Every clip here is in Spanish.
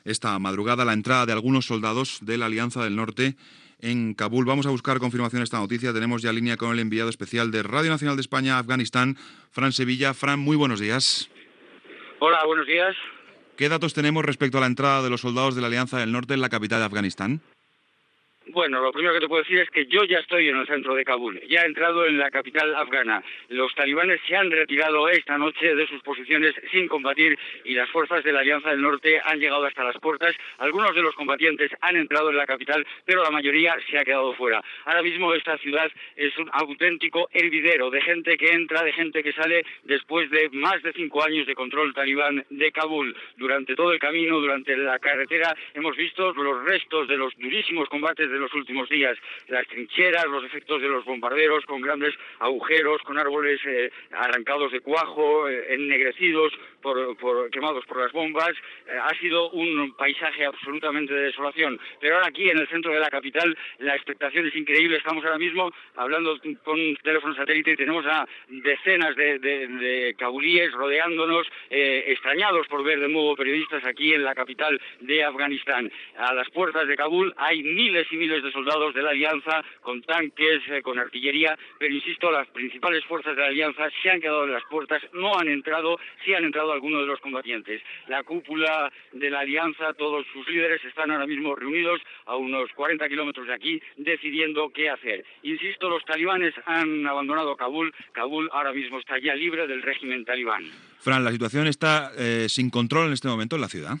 Esta madrugada la entrada de algunos soldados de la Alianza del Norte en Kabul. Vamos a buscar confirmación de esta noticia. Tenemos ya línea con el enviado especial de Radio Nacional de España a Afganistán, Fran Sevilla. Fran, muy buenos días. Hola, buenos días. ¿Qué datos tenemos respecto a la entrada de los soldados de la Alianza del Norte en la capital de Afganistán? Bueno, lo primero que te puedo decir es que yo ya estoy en el centro de Kabul, ya he entrado en la capital afgana. Los talibanes se han retirado esta noche de sus posiciones sin combatir y las fuerzas de la Alianza del Norte han llegado hasta las puertas. Algunos de los combatientes han entrado en la capital, pero la mayoría se ha quedado fuera. Ahora mismo esta ciudad es un auténtico hervidero de gente que entra, de gente que sale después de más de 5 años de control talibán de Kabul. Durante todo el camino, durante la carretera, hemos visto los restos de los durísimos combates de los últimos días, las trincheras, los efectos de los bombarderos con grandes agujeros, con árboles arrancados de cuajo, ennegrecidos, quemados por las bombas. Ha sido un paisaje absolutamente de desolación, pero ahora aquí en el centro de la capital la expectación es increíble. Estamos ahora mismo hablando con teléfono satélite y tenemos a decenas de kabulíes rodeándonos, extrañados por ver de nuevo periodistas aquí en la capital de Afganistán. A las puertas de Kabul hay miles y miles de soldados de la Alianza con tanques, con artillería, pero insisto, las principales fuerzas de la Alianza se han quedado en las puertas, no han entrado, sí han entrado algunos de los combatientes. La cúpula de la Alianza, todos sus líderes están ahora mismo reunidos a unos 40 kilómetros de aquí, decidiendo qué hacer. Insisto, los talibanes han abandonado Kabul. Kabul ahora mismo está ya libre del régimen talibán. Fran, la situación está sin control en este momento en la ciudad.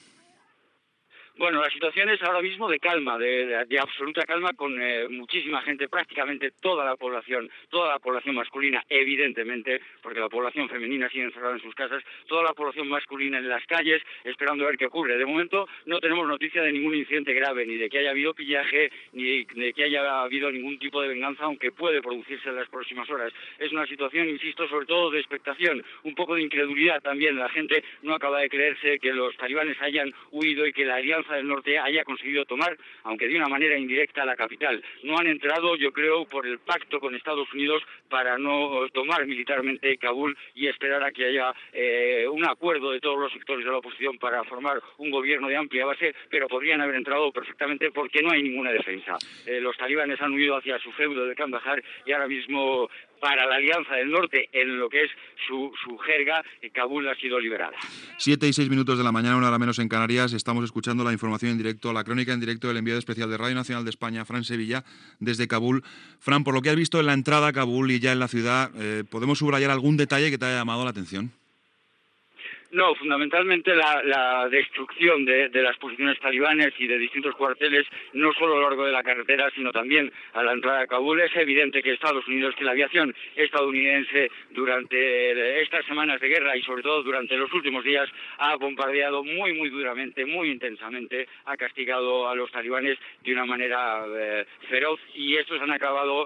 Bueno, la situación es ahora mismo de calma, de absoluta calma, con muchísima gente, prácticamente toda la población masculina, evidentemente, porque la población femenina sigue encerrada en sus casas, toda la población masculina en las calles, esperando a ver qué ocurre. De momento no tenemos noticia de ningún incidente grave, ni de que haya habido pillaje, ni de que haya habido ningún tipo de venganza, aunque puede producirse en las próximas horas. Es una situación, insisto, sobre todo de expectación, un poco de incredulidad también. La gente no acaba de creerse que los talibanes hayan huido y que la Alianza del Norte haya conseguido tomar, aunque de una manera indirecta, la capital. No han entrado, yo creo, por el pacto con Estados Unidos para no tomar militarmente Kabul y esperar a que haya un acuerdo de todos los sectores de la oposición para formar un gobierno de amplia base, pero podrían haber entrado perfectamente porque no hay ninguna defensa. Los talibanes han huido hacia su feudo de Kandahar y ahora mismo, para la Alianza del Norte, en lo que es su jerga, Kabul ha sido liberada. 7:06 de la mañana, una hora menos en Canarias. Estamos escuchando la información en directo, la crónica en directo del enviado especial de Radio Nacional de España, Fran Sevilla, desde Kabul. Fran, por lo que has visto en la entrada a Kabul y ya en la ciudad, ¿podemos subrayar algún detalle que te haya llamado la atención? No, fundamentalmente la destrucción de las posiciones talibanes y de distintos cuarteles, no solo a lo largo de la carretera, sino también a la entrada a Kabul. Es evidente que Estados Unidos, que la aviación estadounidense durante estas semanas de guerra y sobre todo durante los últimos días ha bombardeado muy, muy duramente, muy intensamente, ha castigado a los talibanes de una manera feroz, y estos han acabado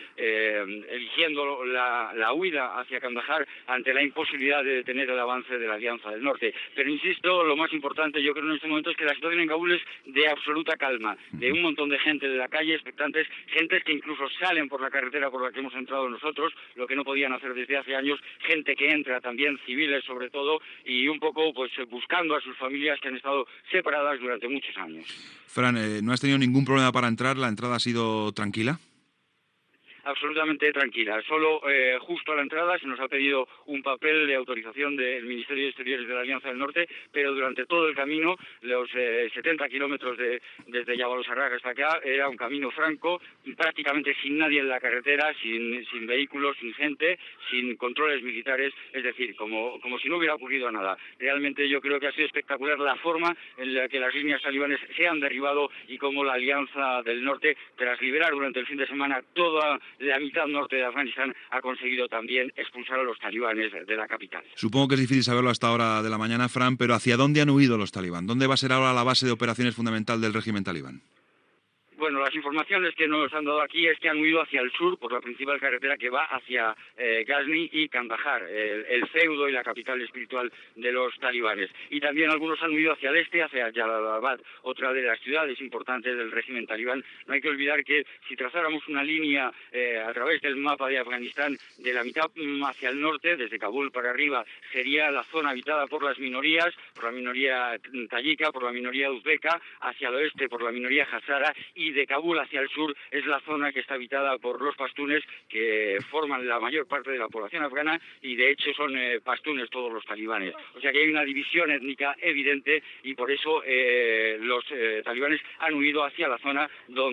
eligiendo la huida hacia Kandahar ante la imposibilidad de detener el avance de la Alianza del Norte. Pero insisto, lo más importante yo creo en este momento es que la situación en Kabul es de absoluta calma, de un montón de gente de la calle, expectantes, gentes que incluso salen por la carretera por la que hemos entrado nosotros, lo que no podían hacer desde hace años, gente que entra también, civiles sobre todo, y un poco pues buscando a sus familias que han estado separadas durante muchos años. Fran, ¿no has tenido ningún problema para entrar? ¿La entrada ha sido tranquila? Absolutamente tranquila. Solo justo a la entrada se nos ha pedido un papel de autorización del Ministerio de Exteriores de la Alianza del Norte, pero durante todo el camino, los 70 kilómetros desde Jabal Sarraj hasta acá, era un camino franco, prácticamente sin nadie en la carretera, sin vehículos, sin gente, sin controles militares, es decir, como si no hubiera ocurrido nada. Realmente yo creo que ha sido espectacular la forma en la que las líneas talibanes se han derribado y cómo la Alianza del Norte, tras liberar durante el fin de semana toda la mitad norte de Afganistán, ha conseguido también expulsar a los talibanes de la capital. Supongo que es difícil saberlo a esta hora de la mañana, Fran, pero ¿hacia dónde han huido los talibán? ¿Dónde va a ser ahora la base de operaciones fundamental del régimen talibán? Bueno, las informaciones que nos han dado aquí es que han huido hacia el sur por la principal carretera que va hacia Ghazni y Kandahar, el feudo y la capital espiritual de los talibanes. Y también algunos han huido hacia el este, hacia Jalalabad, otra de las ciudades importantes del régimen talibán. No hay que olvidar que si trazáramos una línea a través del mapa de Afganistán, de la mitad hacia el norte, desde Kabul para arriba, sería la zona habitada por las minorías, por la minoría tayika, por la minoría uzbeka, hacia el oeste por la minoría hazara, y de Kabul hacia el sur es la zona que está habitada por los pastunes, que forman la mayor parte de la población afgana, y de hecho son pastunes todos los talibanes. O sea que hay una división étnica evidente, y por eso los talibanes han huido hacia la zona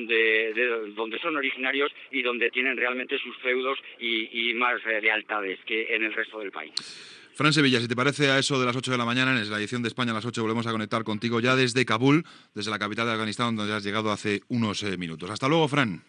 donde son originarios y donde tienen realmente sus feudos y más lealtades que en el resto del país. Fran Sevilla, si te parece, a eso de las 8 de la mañana, en la edición de España a las 8, volvemos a conectar contigo ya desde Kabul, desde la capital de Afganistán, donde has llegado hace unos minutos. Hasta luego, Fran.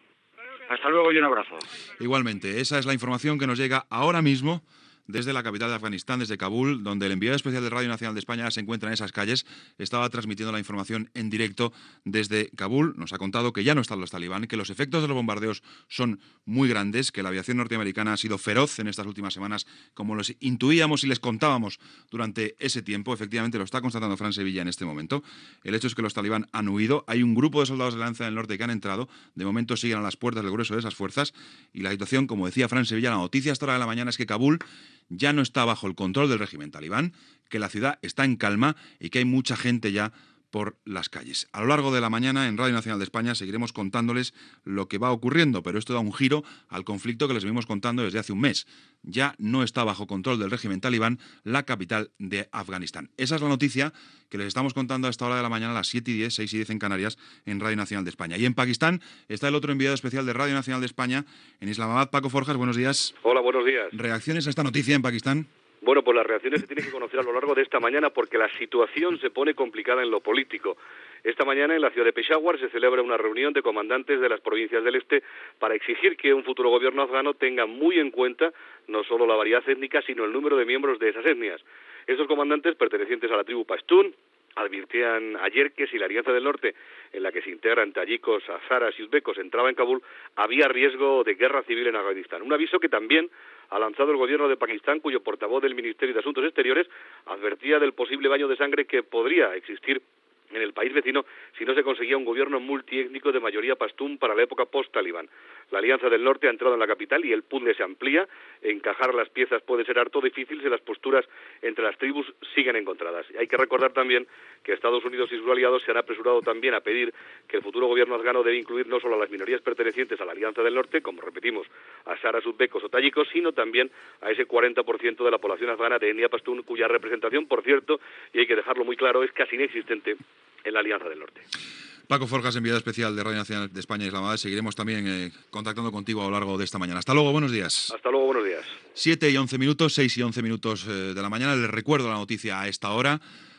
Hasta luego y un abrazo. Igualmente, esa es la información que nos llega ahora mismo desde la capital de Afganistán, desde Kabul, donde el enviado especial de Radio Nacional de España se encuentra en esas calles. Estaba transmitiendo la información en directo desde Kabul. Nos ha contado que ya no están los talibán, que los efectos de los bombardeos son muy grandes, que la aviación norteamericana ha sido feroz en estas últimas semanas, como los intuíamos y les contábamos durante ese tiempo. Efectivamente, lo está constatando Fran Sevilla en este momento. El hecho es que los talibán han huido. Hay un grupo de soldados de la Alianza del Norte que han entrado. De momento siguen a las puertas del grueso de esas fuerzas. Y la situación, como decía Fran Sevilla, la noticia hasta hora de la mañana es que Kabul ya no está bajo el control del régimen talibán, que la ciudad está en calma y que hay mucha gente ya por las calles. A lo largo de la mañana en Radio Nacional de España seguiremos contándoles lo que va ocurriendo, pero esto da un giro al conflicto que les venimos contando desde hace un mes. Ya no está bajo control del régimen talibán la capital de Afganistán. Esa es la noticia que les estamos contando a esta hora de la mañana, a las 7:10, 6:10 en Canarias, en Radio Nacional de España. Y en Pakistán está el otro enviado especial de Radio Nacional de España en Islamabad, Paco Forjas. Buenos días. Hola, buenos días. ¿Reacciones a esta noticia en Pakistán? Bueno, pues las reacciones se tienen que conocer a lo largo de esta mañana porque la situación se pone complicada en lo político. Esta mañana en la ciudad de Peshawar se celebra una reunión de comandantes de las provincias del este para exigir que un futuro gobierno afgano tenga muy en cuenta no solo la variedad étnica, sino el número de miembros de esas etnias. Estos comandantes, pertenecientes a la tribu pastún, advirtían ayer que si la Alianza del Norte, en la que se integran tayikos, hazaras y uzbekos, entraba en Kabul, había riesgo de guerra civil en Afganistán. Un aviso que también ha lanzado el gobierno de Pakistán, cuyo portavoz del Ministerio de Asuntos Exteriores advertía del posible baño de sangre que podría existir en el país vecino si no se conseguía un gobierno multiétnico de mayoría pastún para la época post-talibán. La Alianza del Norte ha entrado en la capital y el puzzle se amplía. Encajar las piezas puede ser harto difícil si las posturas entre las tribus siguen encontradas. Y hay que recordar también que Estados Unidos y sus aliados se han apresurado también a pedir que el futuro gobierno afgano debe incluir no solo a las minorías pertenecientes a la Alianza del Norte, como repetimos, a hazaras, uzbekos o tayikos, sino también a ese 40% de la población afgana de etnia pastún, cuya representación, por cierto, y hay que dejarlo muy claro, es casi inexistente en la Alianza del Norte. Paco Forjas, enviado especial de Radio Nacional de España y Islamabad. Seguiremos también contactando contigo a lo largo de esta mañana. Hasta luego, buenos días. Hasta luego, buenos días. 7:11, 6:11 de la mañana. Les recuerdo la noticia a esta hora.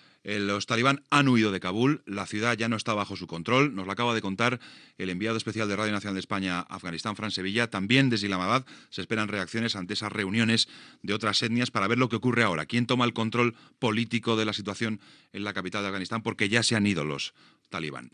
Los talibán han huido de Kabul, la ciudad ya no está bajo su control, nos lo acaba de contar el enviado especial de Radio Nacional de España a Afganistán, Fran Sevilla. También desde Islamabad se esperan reacciones ante esas reuniones de otras etnias para ver lo que ocurre ahora, quién toma el control político de la situación en la capital de Afganistán, porque ya se han ido los talibán.